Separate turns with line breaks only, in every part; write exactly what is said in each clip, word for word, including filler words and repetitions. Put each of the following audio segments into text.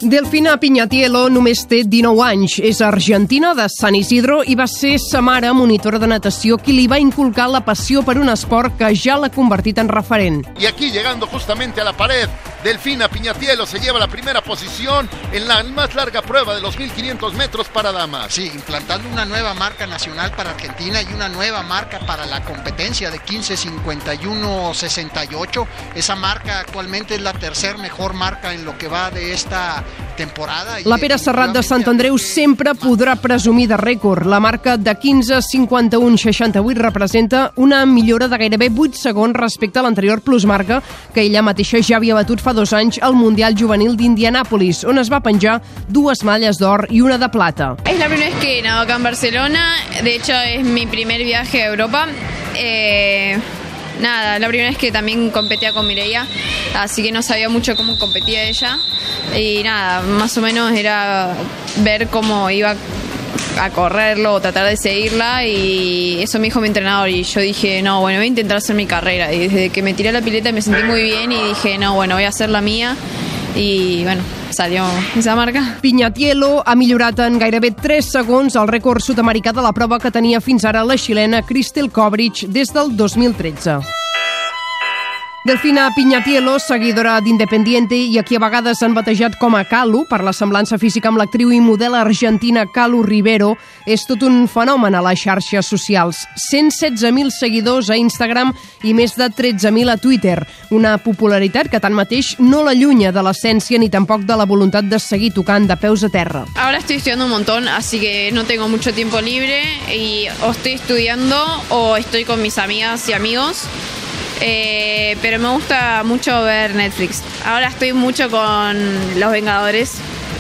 Delfina Piñatielo només té dinou anys. És argentina, de San Isidro, i va ser sa mare, monitora de natació, qui li va inculcar la passió per un esport que ja l'ha convertit en referent.
Y aquí, llegando justamente a la pared, Delfina Piñatielo se lleva la primera posición en la más larga prueba de los mil quinientos metros para damas.
Sí, implantando una nueva marca nacional para Argentina y una nueva marca para la competencia de quince cincuenta y uno sesenta y ocho. Esa marca actualmente es la tercer mejor marca en lo que va de esta temporada.
La Pere Serrat de Sant Andreu sempre podrà presumir de rècord. La marca de quinze cinquanta-un seixanta-vuit representa una millora de gairebé vuit segons respecte a l'anterior plusmarca que ella mateixa ja havia batut fa dos anys al Mundial Juvenil d'Indianàpolis, on es va penjar dues medalles d'or i una de plata.
Es la primera vez que nado acá en Barcelona, de hecho es mi primer viaje a Europa. Eh... Nada, la primera vez que también competía con Mireia, así que no sabía mucho cómo competía ella y nada, más o menos era ver cómo iba a correrlo o tratar de seguirla, y eso me dijo mi entrenador y yo dije, no, bueno, voy a intentar hacer mi carrera, y desde que me tiré a la pileta me sentí muy bien y dije, no, bueno, voy a hacer la mía, i bueno, salió esa marca.
Piñatielo ha millorat en gairebé tres segons el rècord sud-americà de la prova que tenia fins ara la xilena Christel Kovrich des del dos mil tretze. Delfina Piñatielo, seguidora d'Independiente i a qui a vegades han batejat com a Calu per la semblança física amb l'actriu i model argentina Calu Rivero, és tot un fenomen a les xarxes socials. cent setze mil seguidors a Instagram i més de tretze mil a Twitter. Una popularitat que tanmateix no l'allunya de l'essència ni tampoc de la voluntat de seguir tocant de peus a terra.
Ahora estoy estudiando un montón, así que no tengo mucho tiempo libre y o estoy estudiando o estoy con mis amigas y amigos. Eh, pero me gusta mucho ver Netflix. Ahora estoy mucho con Los Vengadores,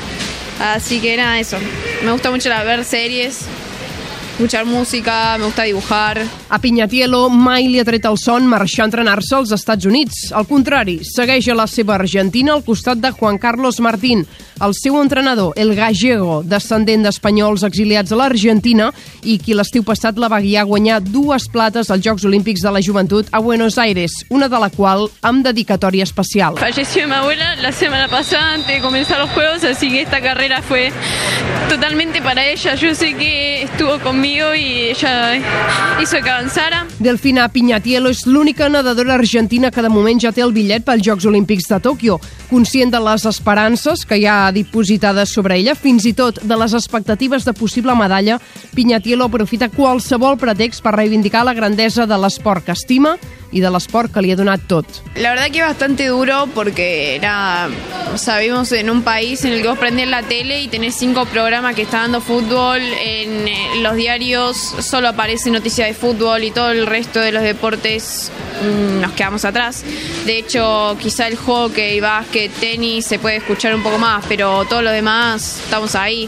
así que nada, eso. Me gusta mucho ver series, escuchar música, me gusta dibujar.
A Piñatielo mai li ha tret el son marxar a entrenar-se als Estats Units. Al contrari, segueix a la seva Argentina al costat de Juan Carlos Martín, el seu entrenador, el gallego, descendent d'espanyols exiliats a l'Argentina i qui l'estiu passat la va guiar a guanyar dues plates als Jocs Olímpics de la Joventut a Buenos Aires, una de la qual amb dedicatòria especial.
Falleció mi abuela la semana pasada antes de comenzar los Juegos, así que esta carrera fue totalmente para ella. Yo sé que estuvo conmigo y ella hizo que avanzara.
Delfina Piñatielo és l'única nedadora argentina que de moment ja té el bitllet pels Jocs Olímpics de Tòquio. Conscient de les esperances que hi ha dipositades sobre ella, fins i tot de les expectatives de possible medalla, Piñatielo aprofita qualsevol pretext per reivindicar la grandesa de l'esport que estima y de l'esport que li ha donat tot.
La verdad que es bastante duro porque nada, o sea, vivimos en un país en el que vos prendés la tele y tenés cinco programas que están dando fútbol, en los diarios solo aparece noticias de fútbol y todo el resto de los deportes mmm, nos quedamos atrás. De hecho, quizá el hockey, básquet, tenis se puede escuchar un poco más, pero todo lo demás estamos ahí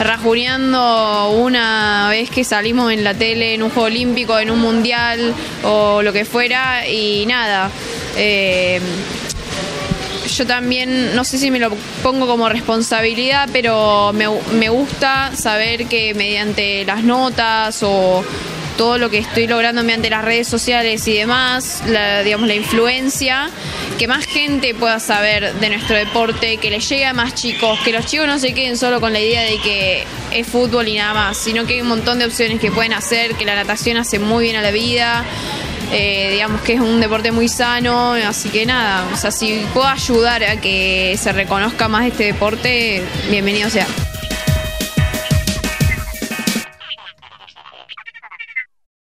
rajuneando una vez que salimos en la tele, en un juego olímpico, en un mundial o lo que fuera, y nada. Eh, yo también, no sé si me lo pongo como responsabilidad, pero me, me gusta saber que mediante las notas o todo lo que estoy logrando mediante las redes sociales y demás, la, digamos, la influencia, que más gente pueda saber de nuestro deporte, que les llegue a más chicos, que los chicos no se queden solo con la idea de que es fútbol y nada más, sino que hay un montón de opciones que pueden hacer, que la natación hace muy bien a la vida, eh, digamos que es un deporte muy sano, así que nada, o sea, si puedo ayudar a que se reconozca más este deporte, bienvenido sea.